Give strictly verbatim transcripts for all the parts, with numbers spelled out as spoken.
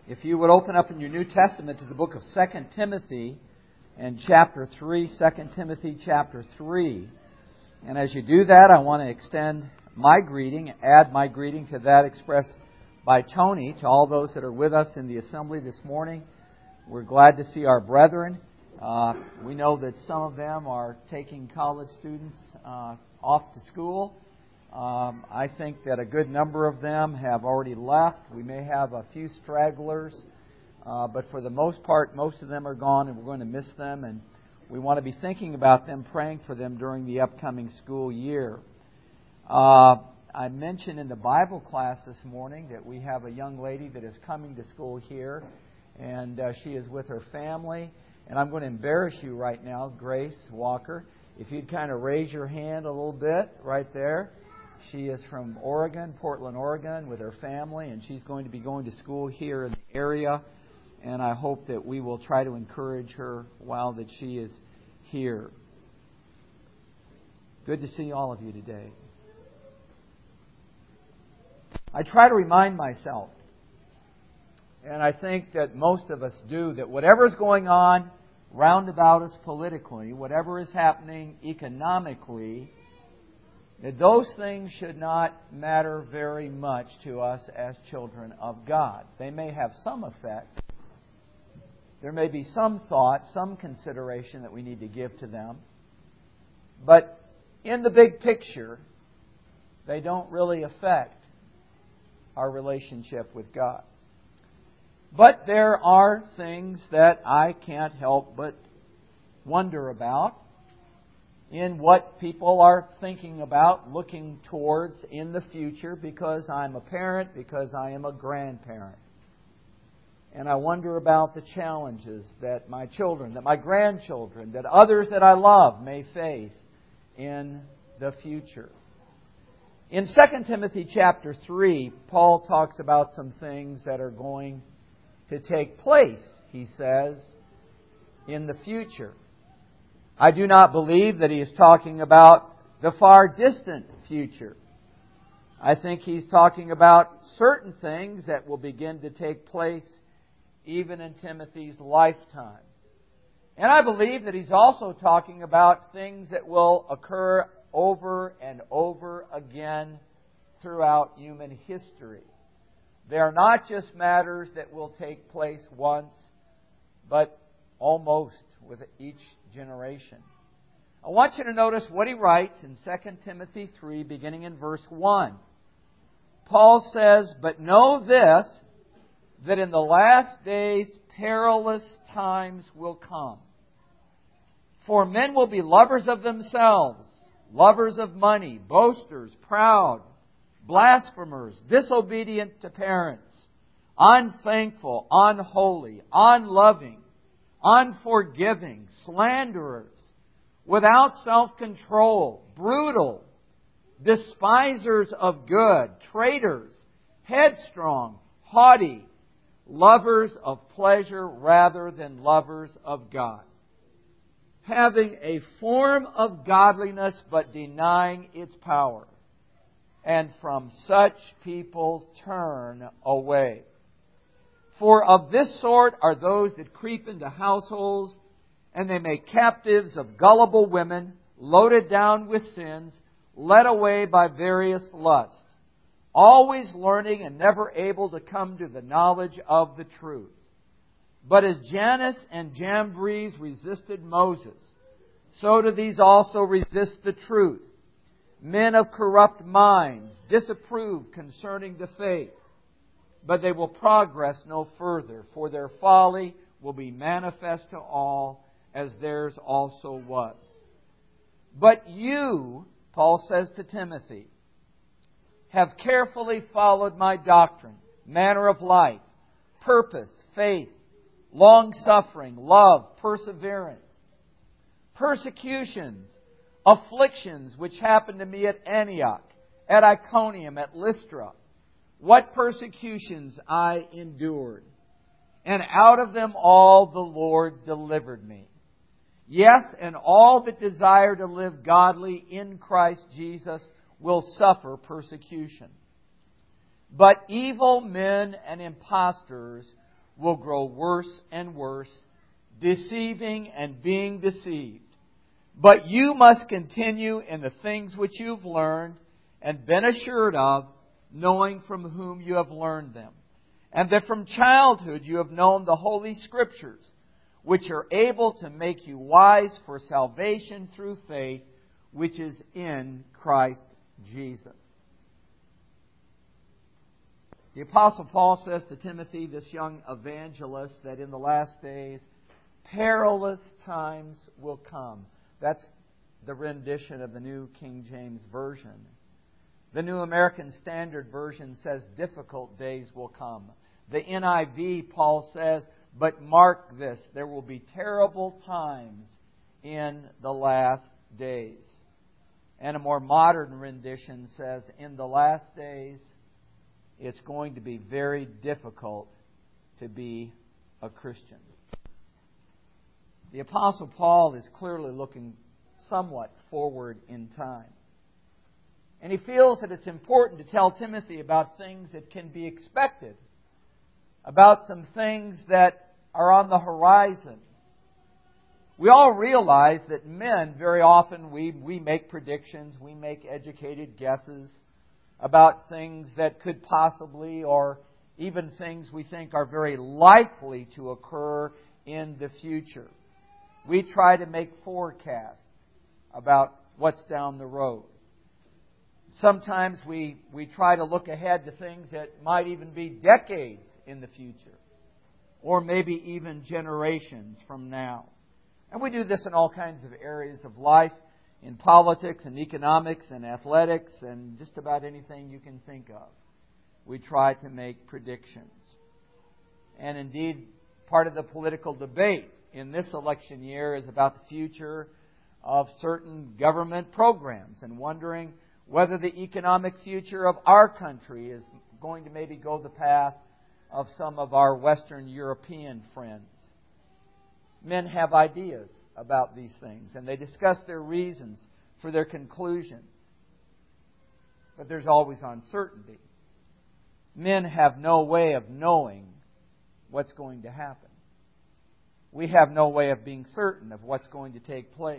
If you would open up in your New Testament to the book of Second Timothy and chapter three, Second Timothy chapter three. And as you do that, I want to extend my greeting, add my greeting to that expressed by Tony, to all those that are with us in the assembly this morning. We're glad to see our brethren. Uh, we know that some of them are taking college students uh, off to school. Um, I think that a good number of them have already left. We may have a few stragglers, uh, but for the most part, most of them are gone, and we're going to miss them. And we want to be thinking about them, praying for them during the upcoming school year. Uh, I mentioned in the Bible class this morning that we have a young lady that is coming to school here, and uh, she is with her family. And I'm going to embarrass you right now, Grace Walker. If you'd kind of raise your hand a little bit right there. She is from Oregon, Portland, Oregon, with her family, and she's going to be going to school here in the area. And I hope that we will try to encourage her while that she is here. Good to see all of you today. I try to remind myself, and I think that most of us do, that whatever is going on round about us politically, whatever is happening economically, that those things should not matter very much to us as children of God. They may have some effect. There may be some thought, some consideration that we need to give to them. But in the big picture, they don't really affect our relationship with God. But there are things that I can't help but wonder about in what people are thinking about, looking towards in the future, because I'm a parent, because I am a grandparent. And I wonder about the challenges that my children, that my grandchildren, that others that I love may face in the future. In Second Timothy chapter three, Paul talks about some things that are going to take place, he says, in the future. I do not believe that he is talking about the far distant future. I think he's talking about certain things that will begin to take place even in Timothy's lifetime. And I believe that he's also talking about things that will occur over and over again throughout human history. They are not just matters that will take place once, but almost with each generation. I want you to notice what he writes in Second Timothy three, beginning in verse one. Paul says, "But know this, that in the last days perilous times will come. For men will be lovers of themselves, lovers of money, boasters, proud, blasphemers, disobedient to parents, unthankful, unholy, unloving, unforgiving, slanderers, without self-control, brutal, despisers of good, traitors, headstrong, haughty, lovers of pleasure rather than lovers of God, having a form of godliness but denying its power. And from such people turn away. For of this sort are those that creep into households, and they make captives of gullible women, loaded down with sins, led away by various lusts, always learning and never able to come to the knowledge of the truth. But as Jannes and Jambres resisted Moses, so do these also resist the truth. Men of corrupt minds disapprove concerning the faith. But they will progress no further, for their folly will be manifest to all, as theirs also was. But you, Paul says to Timothy, have carefully followed my doctrine, manner of life, purpose, faith, long-suffering, love, perseverance, persecutions, afflictions which happened to me at Antioch, at Iconium, at Lystra, what persecutions I endured. And out of them all the Lord delivered me. Yes, and all that desire to live godly in Christ Jesus will suffer persecution. But evil men and impostors will grow worse and worse, deceiving and being deceived. But you must continue in the things which you've learned and been assured of, knowing from whom you have learned them, and that from childhood you have known the Holy Scriptures, which are able to make you wise for salvation through faith, which is in Christ Jesus. The Apostle Paul says to Timothy, this young evangelist, that in the last days, perilous times will come. That's the rendition of the New King James Version. The New American Standard Version says difficult days will come. The N I V, Paul says, but mark this, there will be terrible times in the last days. And a more modern rendition says, in the last days, it's going to be very difficult to be a Christian. The Apostle Paul is clearly looking somewhat forward in time. And he feels that it's important to tell Timothy about things that can be expected, about some things that are on the horizon. We all realize that men, very often, we, we make predictions, we make educated guesses about things that could possibly, or even things we think are very likely to occur in the future. We try to make forecasts about what's down the road. Sometimes we, we try to look ahead to things that might even be decades in the future, or maybe even generations from now. And we do this in all kinds of areas of life, in politics and economics and athletics and just about anything you can think of. We try to make predictions. And indeed, part of the political debate in this election year is about the future of certain government programs and wondering whether the economic future of our country is going to maybe go the path of some of our Western European friends. Men have ideas about these things, and they discuss their reasons for their conclusions. But there's always uncertainty. Men have no way of knowing what's going to happen. We have no way of being certain of what's going to take place.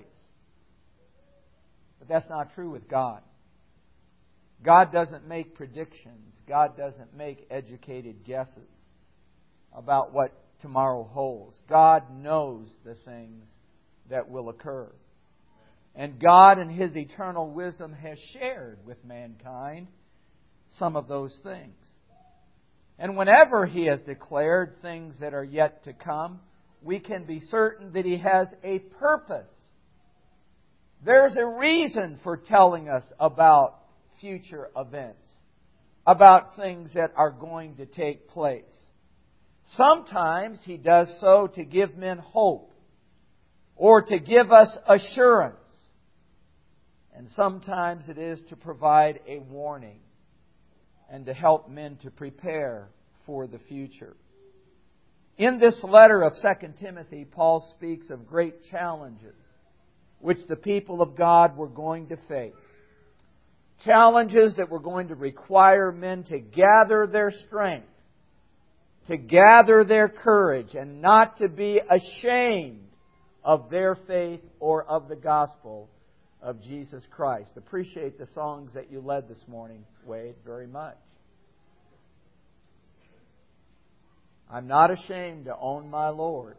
But that's not true with God. God doesn't make predictions. God doesn't make educated guesses about what tomorrow holds. God knows the things that will occur. And God, in His eternal wisdom, has shared with mankind some of those things. And whenever He has declared things that are yet to come, we can be certain that He has a purpose. There's a reason for telling us about future events, about things that are going to take place. Sometimes He does so to give men hope or to give us assurance. And sometimes it is to provide a warning and to help men to prepare for the future. In this letter of Second Timothy, Paul speaks of great challenges which the people of God were going to face. Challenges that were going to require men to gather their strength, to gather their courage, and not to be ashamed of their faith or of the gospel of Jesus Christ. Appreciate the songs that you led this morning, Wade, very much. I'm not ashamed to own my Lord.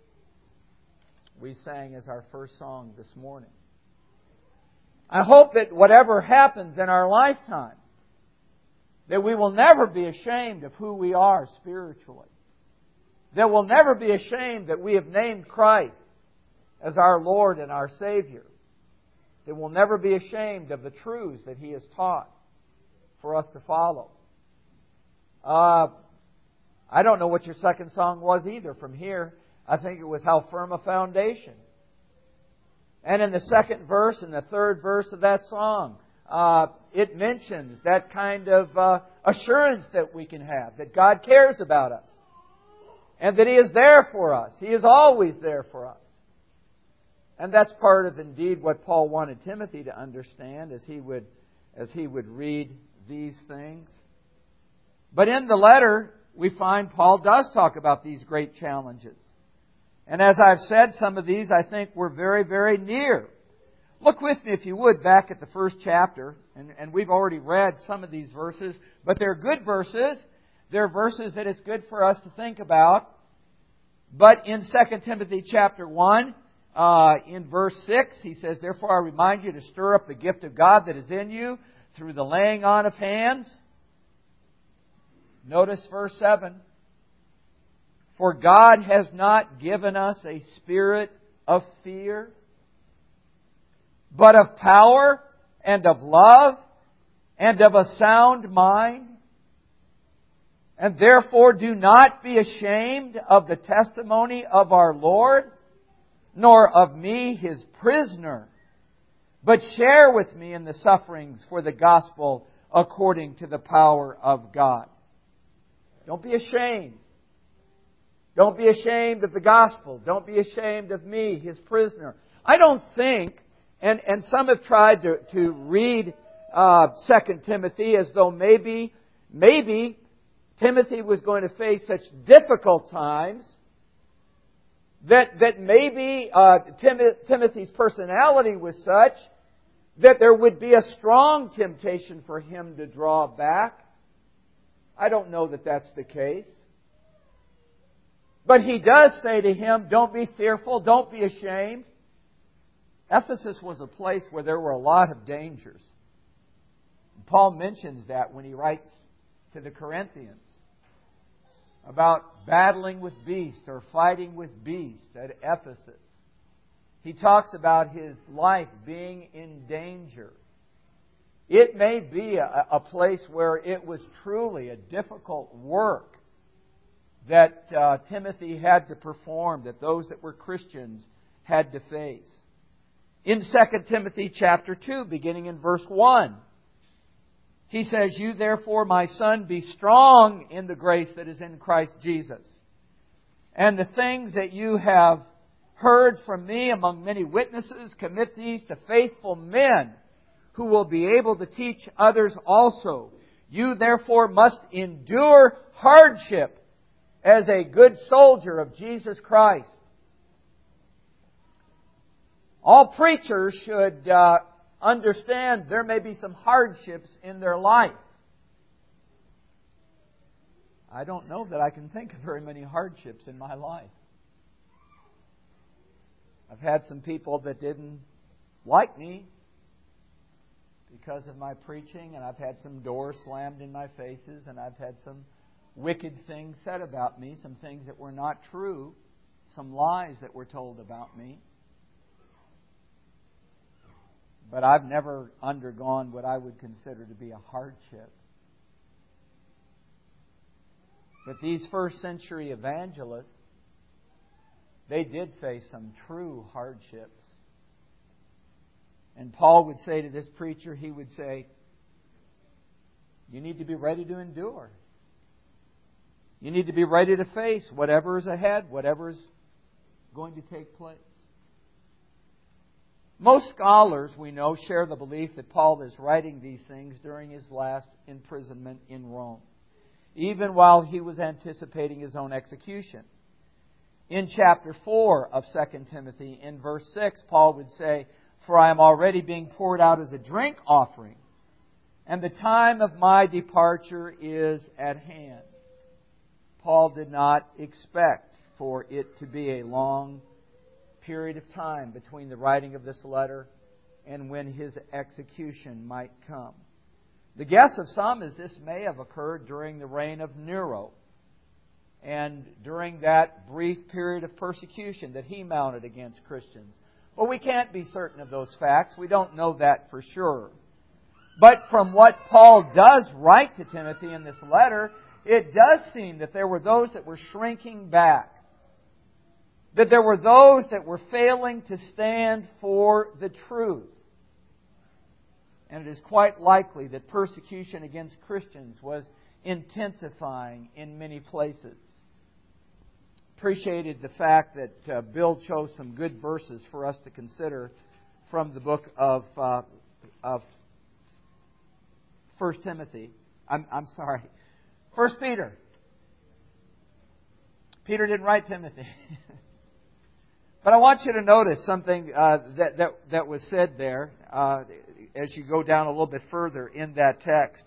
We sang as our first song this morning. I hope that whatever happens in our lifetime, that we will never be ashamed of who we are spiritually. That we'll never be ashamed that we have named Christ as our Lord and our Savior. That we'll never be ashamed of the truths that He has taught for us to follow. Uh, I don't know what your second song was either from here. I think it was How Firm a Foundation. And in the second verse and the third verse of that song, uh, it mentions that kind of uh, assurance that we can have, that God cares about us. And that He is there for us. He is always there for us. And that's part of indeed what Paul wanted Timothy to understand as he would, as he would read these things. But in the letter, we find Paul does talk about these great challenges. And as I've said, some of these I think we're very, very near. Look with me, if you would, back at the first chapter. And, and we've already read some of these verses, but they're good verses. They're verses that it's good for us to think about. But in Second Timothy chapter one, uh, in verse six, he says, "Therefore I remind you to stir up the gift of God that is in you through the laying on of hands." Notice verse seven. "For God has not given us a spirit of fear, but of power and of love and of a sound mind. And therefore do not be ashamed of the testimony of our Lord, nor of me His prisoner, but share with me in the sufferings for the gospel according to the power of God." Don't be ashamed. Don't be ashamed of the gospel. Don't be ashamed of me, His prisoner. I don't think, and, and some have tried to, to read uh, Second Timothy as though maybe, maybe Timothy was going to face such difficult times that, that maybe uh, Tim, Timothy's personality was such that there would be a strong temptation for him to draw back. I don't know that that's the case. But he does say to him, don't be fearful, don't be ashamed. Ephesus was a place where there were a lot of dangers. Paul mentions that when he writes to the Corinthians about battling with beasts or fighting with beasts at Ephesus. He talks about his life being in danger. It may be a, a place where it was truly a difficult work that uh, Timothy had to perform, that those that were Christians had to face. In Second Timothy chapter two, beginning in verse one, he says, "You therefore, my son, be strong in the grace that is in Christ Jesus. And the things that you have heard from me among many witnesses, commit these to faithful men who will be able to teach others also. You therefore must endure hardship as a good soldier of Jesus Christ." All preachers should uh, understand there may be some hardships in their life. I don't know that I can think of very many hardships in my life. I've had some people that didn't like me because of my preaching, and I've had some doors slammed in my faces, and I've had some wicked things said about me, some things that were not true, some lies that were told about me. But I've never undergone what I would consider to be a hardship. But these first century evangelists, they did face some true hardships. And Paul would say to this preacher, he would say, you need to be ready to endure. You need to be ready to face whatever is ahead, whatever is going to take place. Most scholars, we know, share the belief that Paul is writing these things during his last imprisonment in Rome, even while he was anticipating his own execution. In chapter four of Second Timothy, in verse six, Paul would say, "For I am already being poured out as a drink offering, and the time of my departure is at hand." Paul did not expect for it to be a long period of time between the writing of this letter and when his execution might come. The guess of some is this may have occurred during the reign of Nero, and during that brief period of persecution that he mounted against Christians. But we can't be certain of those facts. We don't know that for sure. But from what Paul does write to Timothy in this letter, it does seem that there were those that were shrinking back. That there were those that were failing to stand for the truth. And it is quite likely that persecution against Christians was intensifying in many places. Appreciated the fact that uh, Bill chose some good verses for us to consider from the book of uh, of First Timothy. I'm I'm sorry, First Peter. Peter didn't write Timothy. But I want you to notice something uh, that, that, that was said there uh, as you go down a little bit further in that text.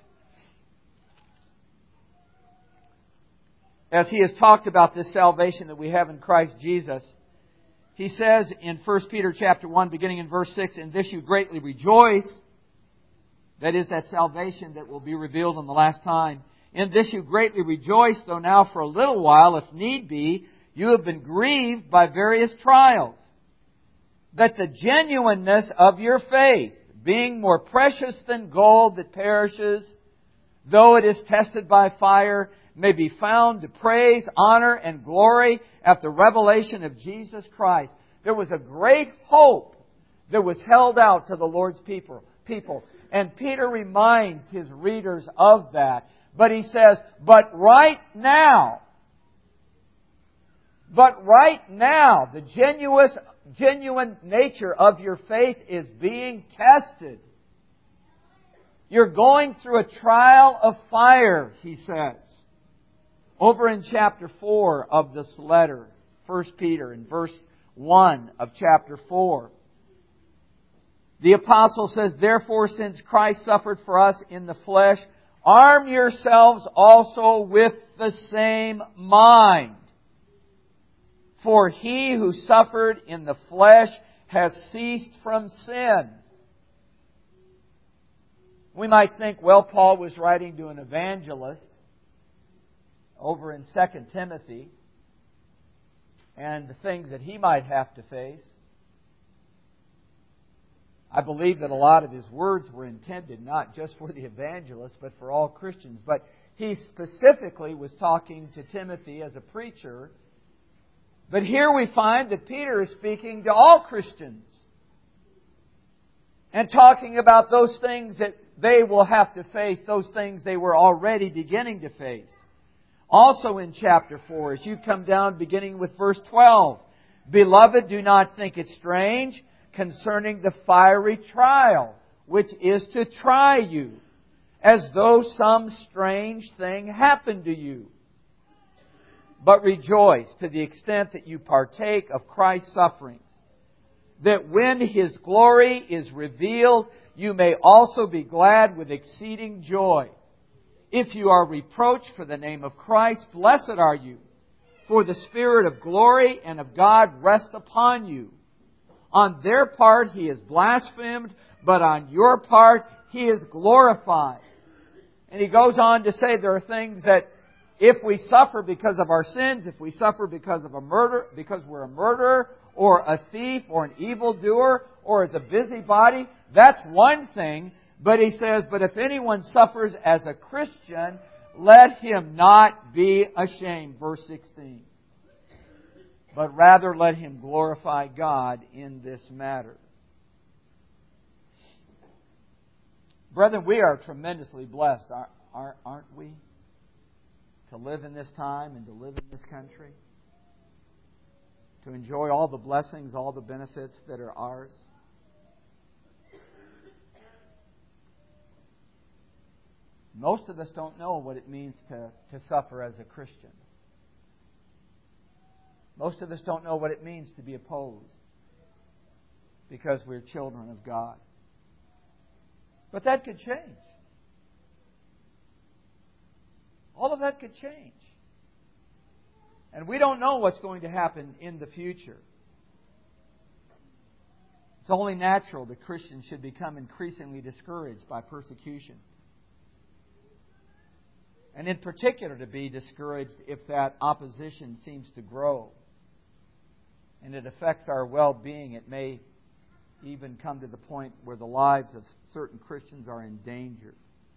As he has talked about this salvation that we have in Christ Jesus, he says in First Peter chapter one, beginning in verse six, "In this you greatly rejoice." That is, that salvation that will be revealed in the last time. "In this you greatly rejoice, though now for a little while, if need be, you have been grieved by various trials, that the genuineness of your faith, being more precious than gold that perishes, though it is tested by fire, may be found to praise, honor, and glory at the revelation of Jesus Christ." There was a great hope that was held out to the Lord's people. people. And Peter reminds his readers of that. But he says, but right now, but right now, the genuine, genuine nature of your faith is being tested. You're going through a trial of fire, he says. Over in chapter four of this letter, First Peter, in verse one of chapter four. The apostle says, "Therefore, since Christ suffered for us in the flesh, arm yourselves also with the same mind. For he who suffered in the flesh has ceased from sin." We might think, well, Paul was writing to an evangelist over in Second Timothy and the things that he might have to face. I believe that a lot of his words were intended not just for the evangelist, but for all Christians. But he specifically was talking to Timothy as a preacher. But here we find that Peter is speaking to all Christians and talking about those things that they will have to face, those things they were already beginning to face. Also in chapter four, as you come down beginning with verse twelve, "Beloved, do not think it strange concerning the fiery trial, which is to try you, as though some strange thing happened to you. But rejoice to the extent that you partake of Christ's sufferings, that when His glory is revealed, you may also be glad with exceeding joy. If you are reproached for the name of Christ, blessed are you, for the Spirit of glory and of God rests upon you. On their part He is blasphemed, but on your part He is glorified." And he goes on to say there are things that if we suffer because of our sins, if we suffer because of a murder, because we're a murderer, or a thief, or an evildoer, or as a busybody, that's one thing. But he says, but if anyone suffers as a Christian, let him not be ashamed. Verse sixteen. But rather let him glorify God in this matter. Brethren, we are tremendously blessed, aren't we? To live in this time and to live in this country. To enjoy all the blessings, all the benefits that are ours. Most of us don't know what it means to, to suffer as a Christian. Most of us don't know what it means to be opposed because we're children of God. But that could change. All of that could change. And we don't know what's going to happen in the future. It's only natural that Christians should become increasingly discouraged by persecution. And in particular to be discouraged if that opposition seems to grow and it affects our well-being. It may even come to the point where the lives of certain Christians are in danger.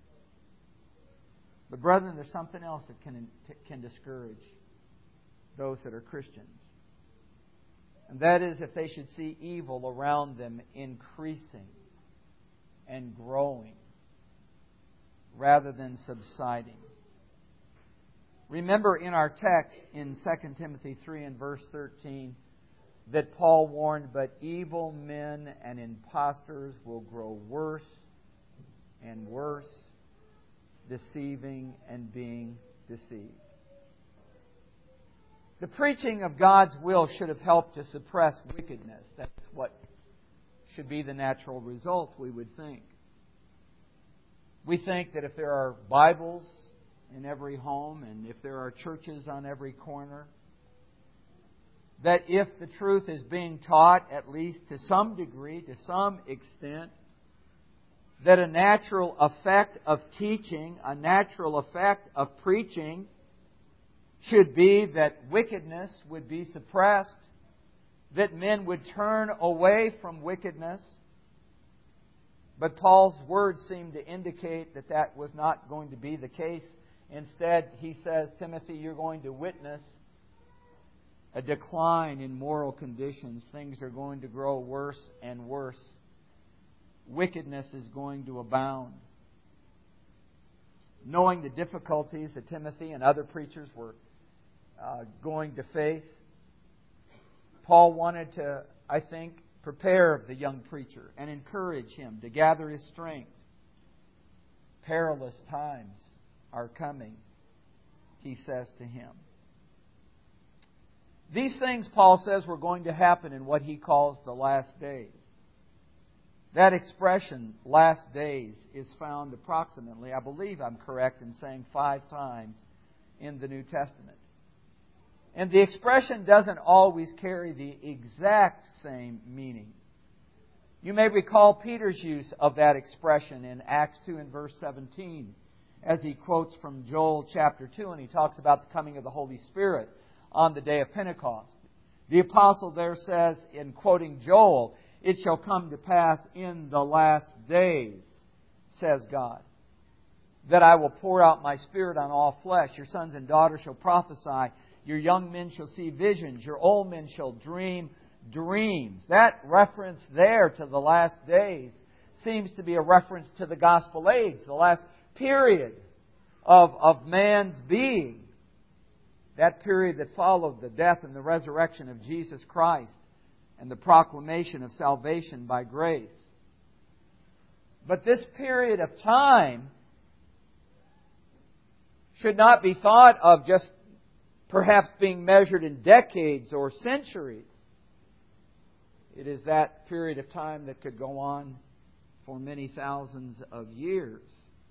But brethren, there's something else that can, can discourage those that are Christians. And that is if they should see evil around them increasing and growing rather than subsiding. Remember in our text in Second Timothy three and verse thirteen that Paul warned, but evil men and impostors will grow worse and worse, deceiving and being deceived. The preaching of God's will should have helped to suppress wickedness. That's what should be the natural result, we would think. We think that if there are Bibles in every home and if there are churches on every corner, that if the truth is being taught, at least to some degree, to some extent, that a natural effect of teaching, a natural effect of preaching should be that wickedness would be suppressed, that men would turn away from wickedness. But Paul's words seem to indicate that that was not going to be the case. Instead, he says, Timothy, you're going to witness a decline in moral conditions. Things are going to grow worse and worse. Wickedness is going to abound. Knowing the difficulties that Timothy and other preachers were uh, going to face, Paul wanted to, I think, prepare the young preacher and encourage him to gather his strength. Perilous times are coming, he says to him. These things, Paul says, were going to happen in what he calls the last days. That expression, last days, is found approximately, I believe I'm correct in saying, five times in the New Testament. And the expression doesn't always carry the exact same meaning. You may recall Peter's use of that expression in Acts two and verse seventeen as he quotes from Joel chapter two, and he talks about the coming of the Holy Spirit on the day of Pentecost. The apostle there says, in quoting Joel, it shall come to pass in the last days, says God, that I will pour out my Spirit on all flesh. Your sons and daughters shall prophesy. Your young men shall see visions. Your old men shall dream dreams. That reference there to the last days seems to be a reference to the gospel age, the last period of, of man's being. That period that followed the death and the resurrection of Jesus Christ and the proclamation of salvation by grace. But this period of time should not be thought of just perhaps being measured in decades or centuries. It is that period of time that could go on for many thousands of years.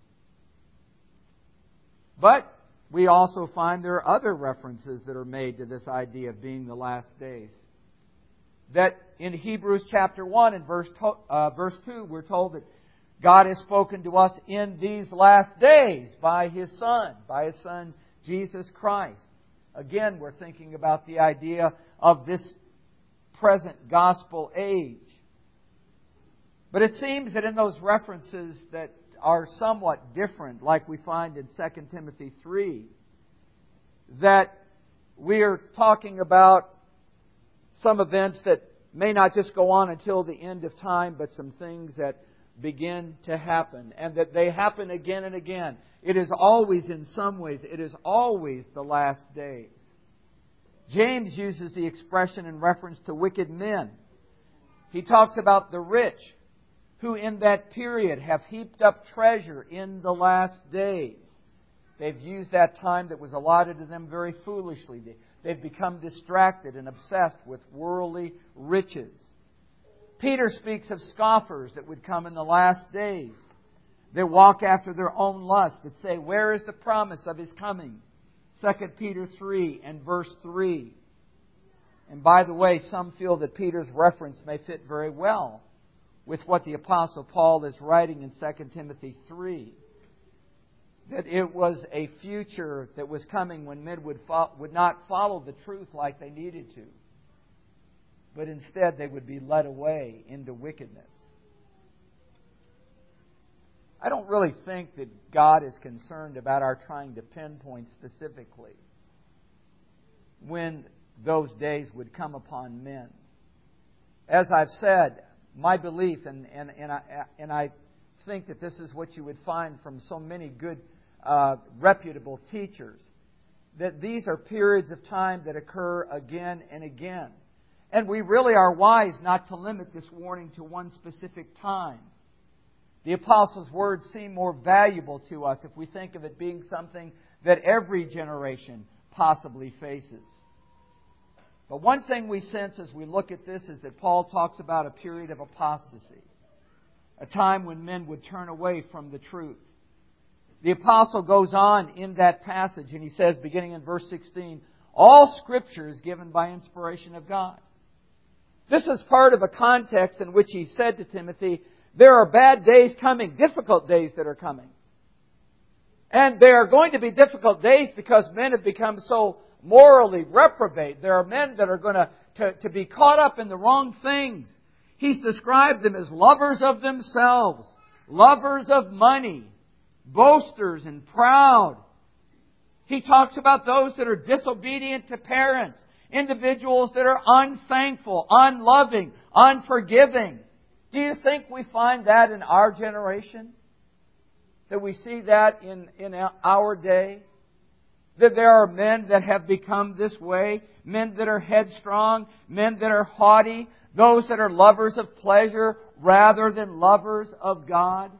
But we also find there are other references that are made to this idea of being the last days. That in Hebrews chapter one and verse, to, uh, verse two, we're told that God has spoken to us in these last days by His Son, by His Son Jesus Christ. Again, we're thinking about the idea of this present gospel age. But it seems that in those references that are somewhat different, like we find in Second Timothy three, that we are talking about some events that may not just go on until the end of time, but some things that begin to happen, and that they happen again and again. It is always, in some ways, it is always the last days. James uses the expression in reference to wicked men. He talks about the rich who in that period have heaped up treasure in the last days. They've used that time that was allotted to them very foolishly. They've become distracted and obsessed with worldly riches. Peter speaks of scoffers that would come in the last days. They walk after their own lust, that say, where is the promise of His coming? Second Peter three and verse three. And by the way, some feel that Peter's reference may fit very well with what the Apostle Paul is writing in Second Timothy three. That it was a future that was coming when men would, fo- would not follow the truth like they needed to, but instead they would be led away into wickedness. I don't really think that God is concerned about our trying to pinpoint specifically when those days would come upon men. As I've said, my belief, and, and, and, I, and I think that this is what you would find from so many good, uh, reputable teachers, that these are periods of time that occur again and again. And we really are wise not to limit this warning to one specific time. The Apostle's words seem more valuable to us if we think of it being something that every generation possibly faces. But one thing we sense as we look at this is that Paul talks about a period of apostasy, a time when men would turn away from the truth. The apostle goes on in that passage and he says, beginning in verse sixteen, all Scripture is given by inspiration of God. This is part of a context in which he said to Timothy, there are bad days coming, difficult days that are coming. And they are going to be difficult days because men have become so morally reprobate. There are men that are going to, to, to be caught up in the wrong things. He's described them as lovers of themselves, lovers of money, boasters and proud. He talks about those that are disobedient to parents, individuals that are unthankful, unloving, unforgiving. Do you think we find that in our generation? That we see that in, in our day? That there are men that have become this way, men that are headstrong, men that are haughty, those that are lovers of pleasure rather than lovers of God?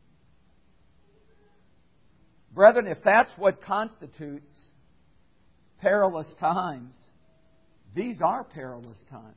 Brethren, if that's what constitutes perilous times, these are perilous times.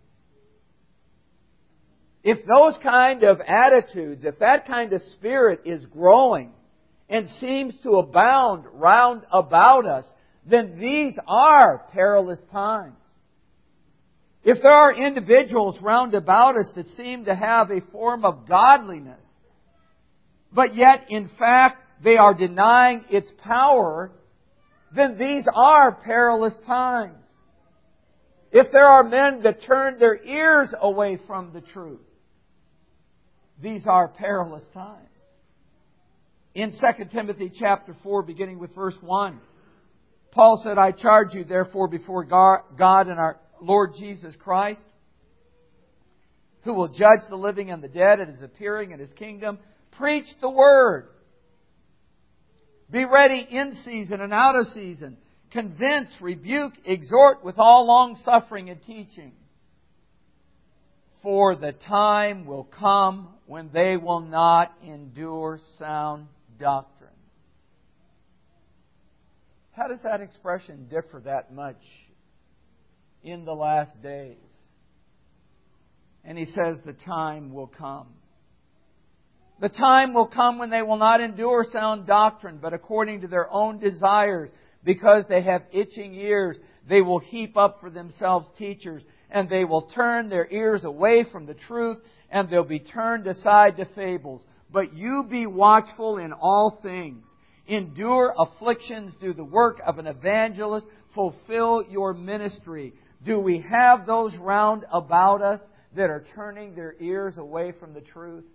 If those kind of attitudes, if that kind of spirit is growing and seems to abound round about us, then these are perilous times. If there are individuals round about us that seem to have a form of godliness, but yet in fact they are denying its power, then these are perilous times. If there are men that turn their ears away from the truth, these are perilous times. In Second Timothy chapter four, beginning with verse one, Paul said, I charge you therefore before God and our Lord Jesus Christ, who will judge the living and the dead at His appearing in His kingdom, preach the Word. Be ready in season and out of season. Convince, rebuke, exhort with all long suffering and teaching. For the time will come when they will not endure sound doctrine. How does that expression differ that much in the last days? And he says the time will come. The time will come when they will not endure sound doctrine, but according to their own desires, because they have itching ears, they will heap up for themselves teachers, and they will turn their ears away from the truth, and they'll be turned aside to fables. But you be watchful in all things. Endure afflictions, do the work of an evangelist, fulfill your ministry. Do we have those round about us that are turning their ears away from the truth?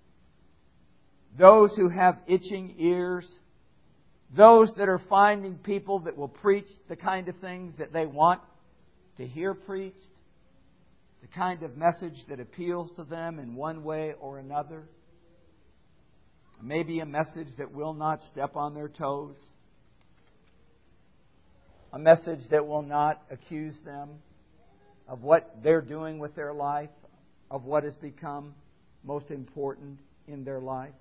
Those who have itching ears, those that are finding people that will preach the kind of things that they want to hear preached, the kind of message that appeals to them in one way or another. Maybe a message that will not step on their toes. A message that will not accuse them of what they're doing with their life, of what has become most important in their life.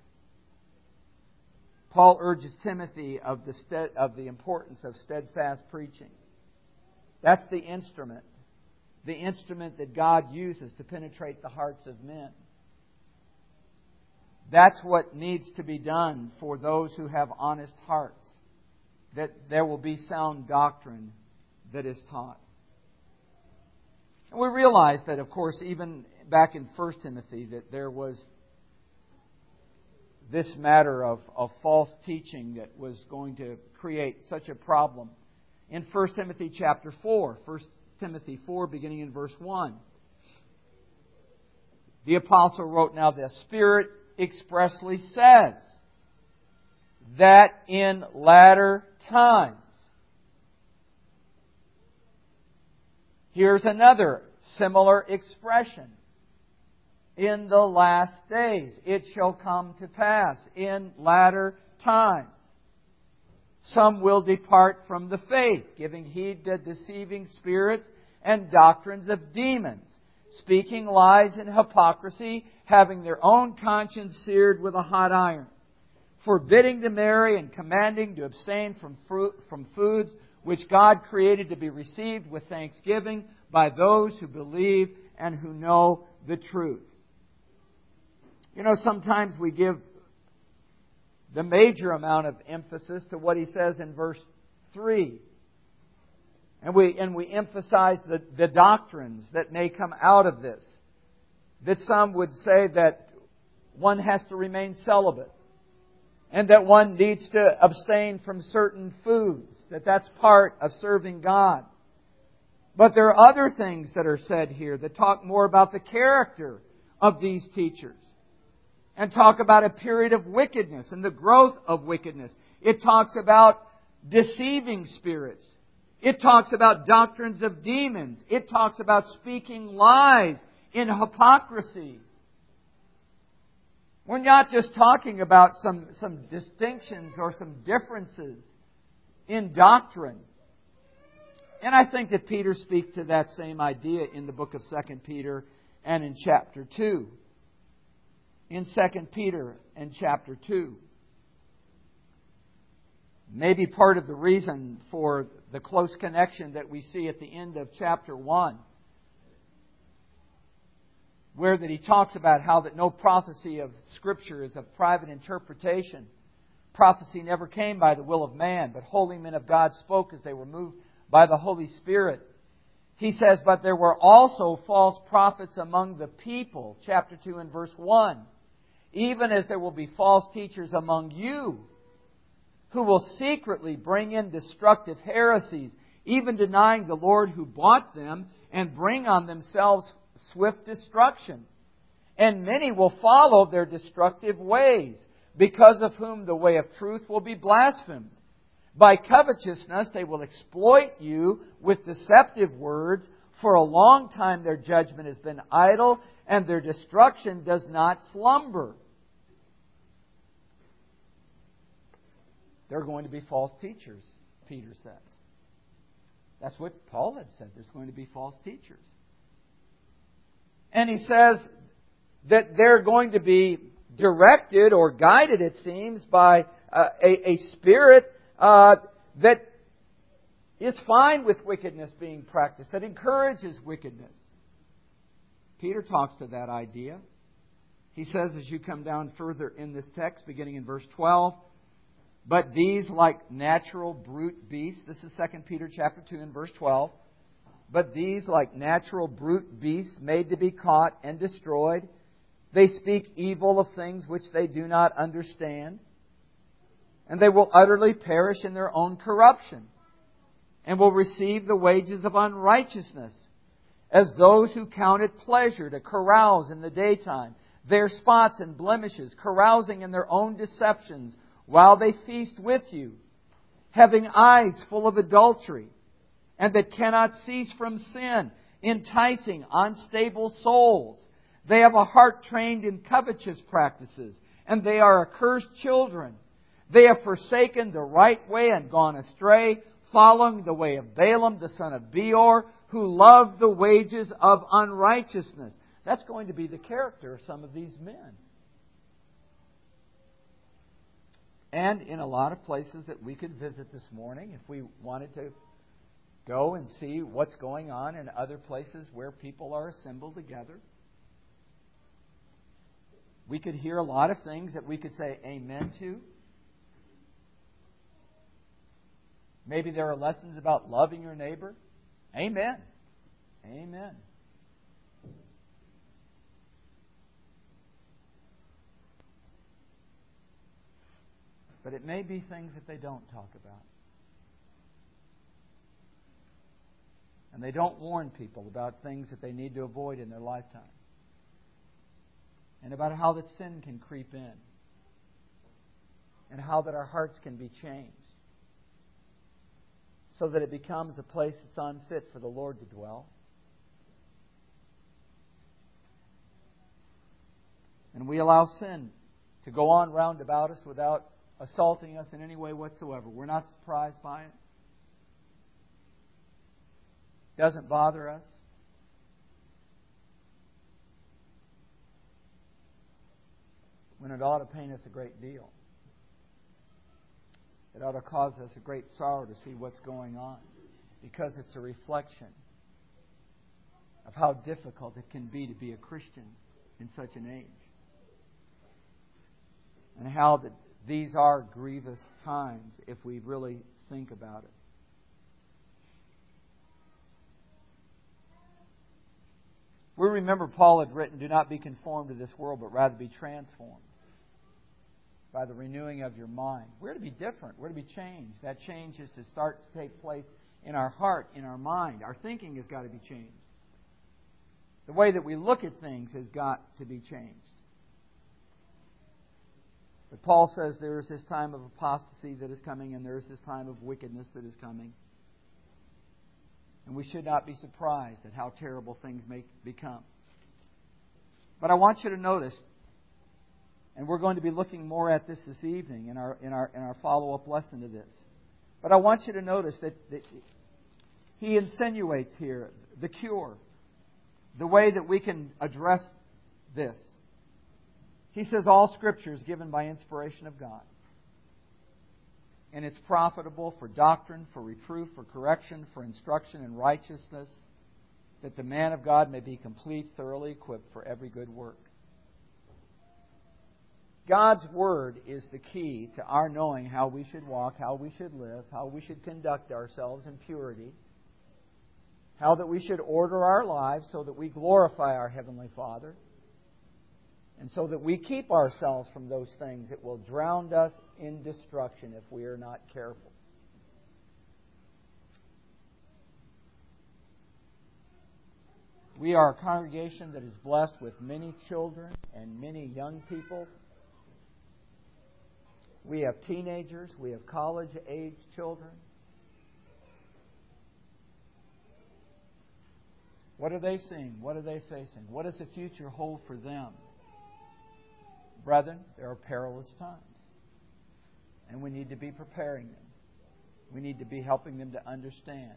Paul urges Timothy of the stead, of the importance of steadfast preaching. That's the instrument. The instrument that God uses to penetrate the hearts of men. That's what needs to be done for those who have honest hearts. That there will be sound doctrine that is taught. And we realize that, of course, even back in First Timothy, that there was this matter of, of false teaching that was going to create such a problem. In First Timothy chapter four, First Timothy four, beginning in verse one, the apostle wrote, Now the Spirit expressly says that in latter times. Here's another similar expression. In the last days, it shall come to pass in latter times. Some will depart from the faith, giving heed to deceiving spirits and doctrines of demons, speaking lies and hypocrisy, having their own conscience seared with a hot iron, forbidding to marry and commanding to abstain from fruit, from foods which God created to be received with thanksgiving by those who believe and who know the truth. You know, sometimes we give the major amount of emphasis to what he says in verse three. And we, and we emphasize the, the doctrines that may come out of this. That some would say that one has to remain celibate. And that one needs to abstain from certain foods. That that's part of serving God. But there are other things that are said here that talk more about the character of these teachers. And talk about a period of wickedness and the growth of wickedness. It talks about deceiving spirits. It talks about doctrines of demons. It talks about speaking lies in hypocrisy. We're not just talking about some, some distinctions or some differences in doctrine. And I think that Peter speaks to that same idea in the book of Second Peter and in chapter two. In Second Peter and chapter two. Maybe part of the reason for the close connection that we see at the end of chapter one, where that he talks about how that no prophecy of Scripture is of private interpretation. Prophecy never came by the will of man, but holy men of God spoke as they were moved by the Holy Spirit. He says, but there were also false prophets among the people, chapter two and verse one. Even as there will be false teachers among you, who will secretly bring in destructive heresies, even denying the Lord who bought them, and bring on themselves swift destruction. And many will follow their destructive ways, because of whom the way of truth will be blasphemed. By covetousness they will exploit you with deceptive words. For a long time their judgment has been idle, and their destruction does not slumber. There are going to be false teachers, Peter says. That's what Paul had said. There's going to be false teachers. And he says that they're going to be directed or guided, it seems, by uh, a, a spirit uh, that is fine with wickedness being practiced, that encourages wickedness. Peter talks to that idea. He says, as you come down further in this text, beginning in verse twelve, but these, like natural brute beasts, this is Second Peter chapter two and verse twelve, but these, like natural brute beasts, made to be caught and destroyed, they speak evil of things which they do not understand, and they will utterly perish in their own corruption, and will receive the wages of unrighteousness, as those who count it pleasure to carouse in the daytime, their spots and blemishes, carousing in their own deceptions, while they feast with you, having eyes full of adultery, and that cannot cease from sin, enticing unstable souls. They have a heart trained in covetous practices, and they are accursed children. They have forsaken the right way and gone astray, following the way of Balaam, the son of Beor, who loved the wages of unrighteousness. That's going to be the character of some of these men. And in a lot of places that we could visit this morning, if we wanted to go and see what's going on in other places where people are assembled together, we could hear a lot of things that we could say amen to. Maybe there are lessons about loving your neighbor. Amen. Amen. But it may be things that they don't talk about. And they don't warn people about things that they need to avoid in their lifetime. And about how that sin can creep in. And how that our hearts can be changed. So that it becomes a place that's unfit for the Lord to dwell. And we allow sin to go on round about us without assaulting us in any way whatsoever. We're not surprised by it. Doesn't bother us. When it ought to pain us a great deal. It ought to cause us a great sorrow to see what's going on, because it's a reflection of how difficult it can be to be a Christian in such an age. And how that these are grievous times if we really think about it. We remember Paul had written, "Do not be conformed to this world, but rather be transformed by the renewing of your mind." We're to be different. We're to be changed. That change is to start to take place in our heart, in our mind. Our thinking has got to be changed. The way that we look at things has got to be changed. But Paul says there is this time of apostasy that is coming, and there is this time of wickedness that is coming. And we should not be surprised at how terrible things may become. But I want you to notice, and we're going to be looking more at this this evening in our in our in our follow-up lesson to this. But I want you to notice that, that he insinuates here the cure, the way that we can address this. He says all Scripture is given by inspiration of God. And it's profitable for doctrine, for reproof, for correction, for instruction in righteousness, that the man of God may be complete, thoroughly equipped for every good work. God's Word is the key to our knowing how we should walk, how we should live, how we should conduct ourselves in purity, how that we should order our lives so that we glorify our Heavenly Father, and so that we keep ourselves from those things that will drown us in destruction if we are not careful. We are a congregation that is blessed with many children and many young people. We have teenagers. We have college-age children. What are they seeing? What are they facing? What does the future hold for them? Brethren, there are perilous times. And we need to be preparing them. We need to be helping them to understand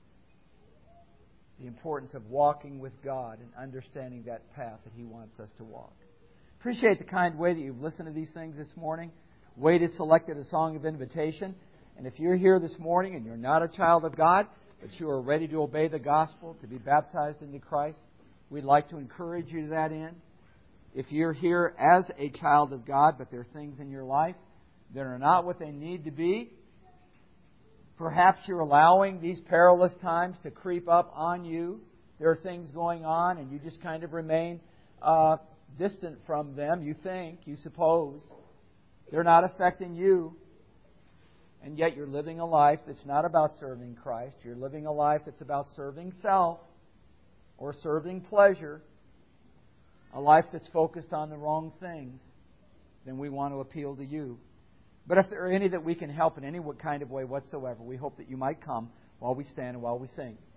the importance of walking with God and understanding that path that He wants us to walk. Appreciate the kind way that you've listened to these things this morning. Wade has selected a song of invitation. And if you're here this morning and you're not a child of God, but you are ready to obey the gospel, to be baptized into Christ, we'd like to encourage you to that end. If you're here as a child of God, but there are things in your life that are not what they need to be, perhaps you're allowing these perilous times to creep up on you. There are things going on and you just kind of remain uh, distant from them. You think, you suppose. They're not affecting you. And yet you're living a life that's not about serving Christ. You're living a life that's about serving self or serving pleasure. A life that's focused on the wrong things. Then we want to appeal to you. But if there are any that we can help in any kind of way whatsoever, we hope that you might come while we stand and while we sing.